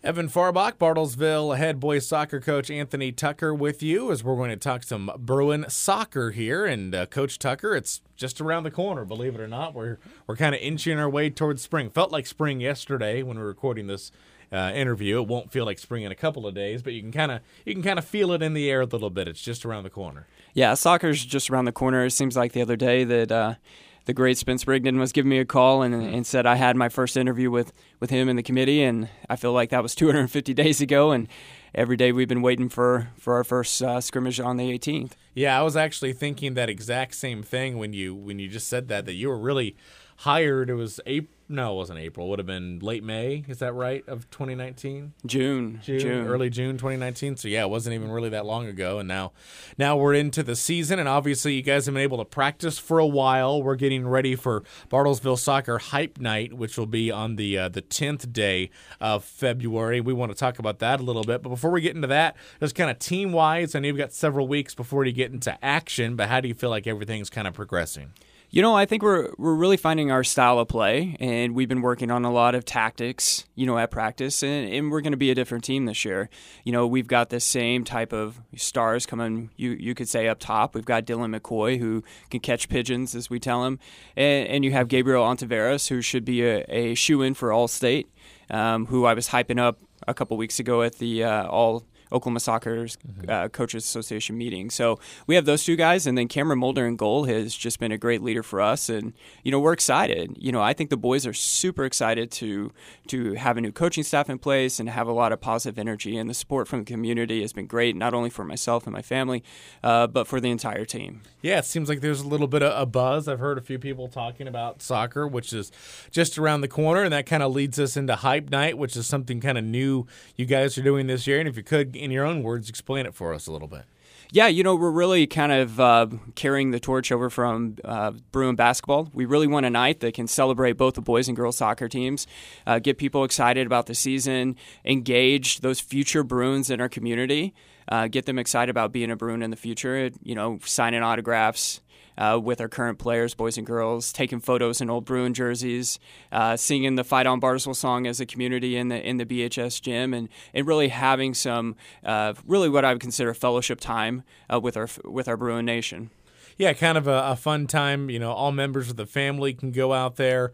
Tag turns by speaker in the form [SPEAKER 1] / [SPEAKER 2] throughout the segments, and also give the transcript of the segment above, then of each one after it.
[SPEAKER 1] Evan Farbach, Bartlesville head boys soccer coach Anthony Tucker with you as we're going to talk some Bruin soccer here. And Coach Tucker, it's just around the corner, believe it or not. We're kind of inching our way towards spring. Felt like spring yesterday when we were recording this interview. It won't feel like spring in a couple of days, but you can kind of feel it in the air a little bit. It's just around the corner.
[SPEAKER 2] Yeah, soccer's just around the corner. It seems like the other day that the great Spence Brigden was giving me a call and said I had my first interview with him in the committee, and I feel like that was 250 days ago, and every day we've been waiting for our first scrimmage on the 18th.
[SPEAKER 1] Yeah, I was actually thinking that exact same thing when you just said that you were really hired. It was April. No, it wasn't April. It would have been late May. Is that right, of 2019?
[SPEAKER 2] June.
[SPEAKER 1] Early June 2019. So, yeah, it wasn't even really that long ago. And now we're into the season, and obviously you guys have been able to practice for a while. We're getting ready for Bartlesville Soccer Hype Night, which will be on the 10th day of February. We want to talk about that a little bit. But before we get into that, just kind of team-wise, I know you've got several weeks before you get into action, but how do you feel like everything's kind of progressing?
[SPEAKER 2] You know, I think we're really finding our style of play, and we've been working on a lot of tactics, at practice, and we're going to be a different team this year. We've got the same type of stars coming, you could say, up top. We've got Dylan McCoy, who can catch pigeons, as we tell him, and you have Gabriel Ontiveros, who should be a shoo-in for All-State, who I was hyping up a couple weeks ago at the Oklahoma Soccer's Coaches Association meeting. So we have those two guys, and then Cameron Mulder in goal has just been a great leader for us, and we're excited. I think the boys are super excited to have a new coaching staff in place and have a lot of positive energy, and the support from the community has been great, not only for myself and my family, but for the entire team.
[SPEAKER 1] Yeah, it seems like there's a little bit of a buzz. I've heard a few people talking about soccer, which is just around the corner, and that kind of leads us into Hype Night, which is something kind of new you guys are doing this year. And if you could, in your own words, explain it for us a little bit.
[SPEAKER 2] Yeah, we're really kind of carrying the torch over from Bruin basketball. We really want a night that can celebrate both the boys and girls soccer teams, get people excited about the season, engage those future Bruins in our community, get them excited about being a Bruin in the future, signing autographs with our current players, boys and girls, taking photos in old Bruin jerseys, singing the Fight on Bartlesville song as a community in the BHS gym, and really having some really what I would consider fellowship time with our Bruin Nation.
[SPEAKER 1] Yeah, kind of a fun time. All members of the family can go out there.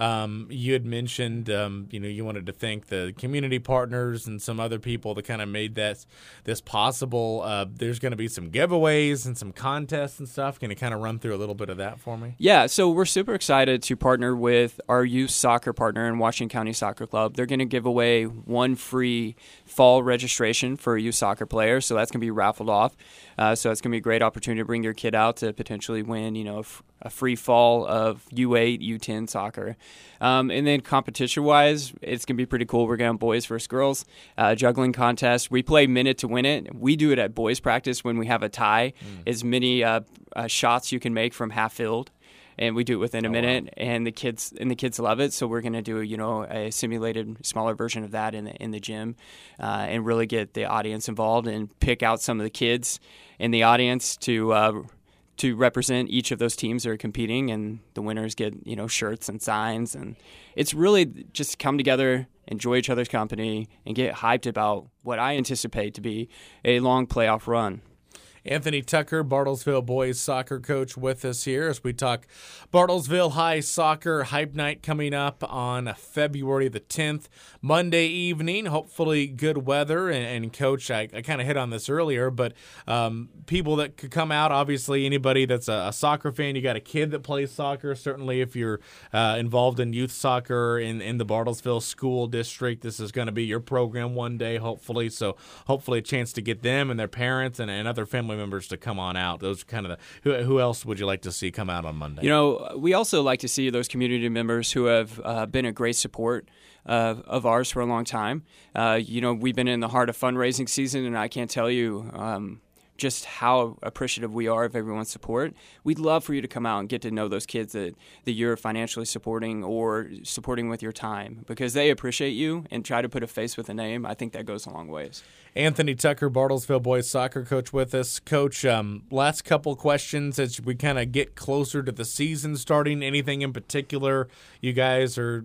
[SPEAKER 1] You had mentioned, you wanted to thank the community partners and some other people that kind of made this possible. There's going to be some giveaways and some contests and stuff. Can you kind of run through a little bit of that for me?
[SPEAKER 2] Yeah, so we're super excited to partner with our youth soccer partner in Washington County Soccer Club. They're going to give away one free fall registration for a youth soccer player, so that's going to be raffled off. So it's going to be a great opportunity to bring your kid out to potentially win, a free fall of U8, U10 soccer. And then competition-wise, it's going to be pretty cool. We're going to have boys versus girls, juggling contest. We play minute to win it. We do it at boys practice when we have a tie. As many shots you can make from half filled. And we do it within a minute, wow. and the kids love it. So we're going to do a simulated smaller version of that in the gym, and really get the audience involved and pick out some of the kids in the audience to represent each of those teams that are competing, and the winners get shirts and signs, and it's really just come together, enjoy each other's company, and get hyped about what I anticipate to be a long playoff run.
[SPEAKER 1] Anthony Tucker, Bartlesville boys soccer coach, with us here as we talk Bartlesville High Soccer Hype Night coming up on February the 10th, Monday evening. Hopefully good weather. And Coach, I kind of hit on this earlier, but people that could come out, obviously anybody that's a soccer fan, you got a kid that plays soccer. Certainly if you're involved in youth soccer in the Bartlesville School District, this is going to be your program one day, hopefully. So hopefully a chance to get them and their parents and other family members to come on out. Those are kind of who else would you like to see come out on Monday?
[SPEAKER 2] We also like to see those community members who have been a great support of ours for a long time. We've been in the heart of fundraising season, and I can't tell you just how appreciative we are of everyone's support. We'd love for you to come out and get to know those kids that you're financially supporting or supporting with your time, because they appreciate you and try to put a face with a name. I think that goes a long ways.
[SPEAKER 1] Anthony Tucker, Bartlesville boys soccer coach, with us. Coach, last couple questions as we kind of get closer to the season starting. Anything in particular you guys are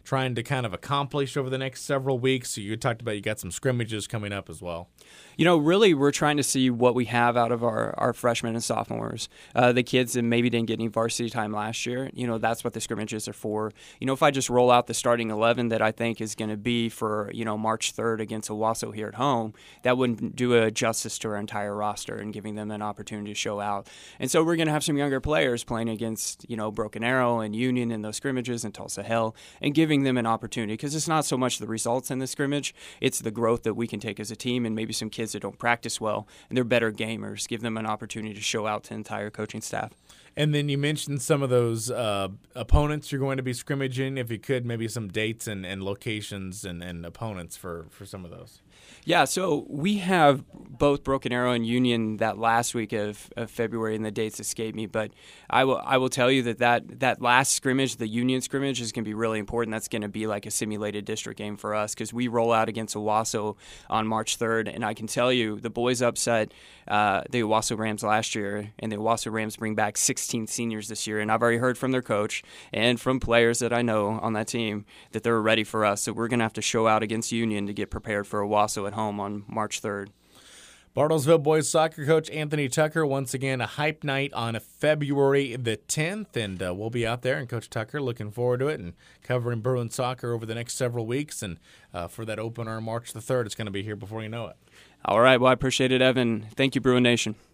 [SPEAKER 1] trying to kind of accomplish over the next several weeks? So you talked about you got some scrimmages coming up as well.
[SPEAKER 2] Really, we're trying to see what we have out of our freshmen and sophomores. The kids that maybe didn't get any varsity time last year, that's what the scrimmages are for. If I just roll out the starting 11 that I think is going to be for, March 3rd against Owasso here at home, that wouldn't do a justice to our entire roster and giving them an opportunity to show out. And so we're going to have some younger players playing against, Broken Arrow and Union in those scrimmages and Tulsa Hell, and giving them an opportunity, because it's not so much the results in the scrimmage, it's the growth that we can take as a team, and maybe some kids that don't practice well and they're better gamers, give them an opportunity to show out to the entire coaching staff.
[SPEAKER 1] And then you mentioned some of those opponents you're going to be scrimmaging. If you could, maybe some dates and locations and opponents for some of those.
[SPEAKER 2] Yeah, so we have both Broken Arrow and Union that last week of February, and the dates escape me. But I will tell you that last scrimmage, the Union scrimmage, is going to be really important. That's going to be like a simulated district game for us, because we roll out against Owasso on March 3rd. And I can tell you, the boys upset the Owasso Rams last year, and the Owasso Rams bring back 16 seniors this year. And I've already heard from their coach and from players that I know on that team that they're ready for us. So we're going to have to show out against Union to get prepared for Owasso at home on March 3rd.
[SPEAKER 1] Bartlesville boys soccer coach Anthony Tucker, once again, a hype night on February the 10th, and we'll be out there, and Coach Tucker looking forward to it and covering Bruin soccer over the next several weeks, and for that opener on March the 3rd, it's going to be here before you know it.
[SPEAKER 2] All right, well, I appreciate it, Evan. Thank you, Bruin Nation.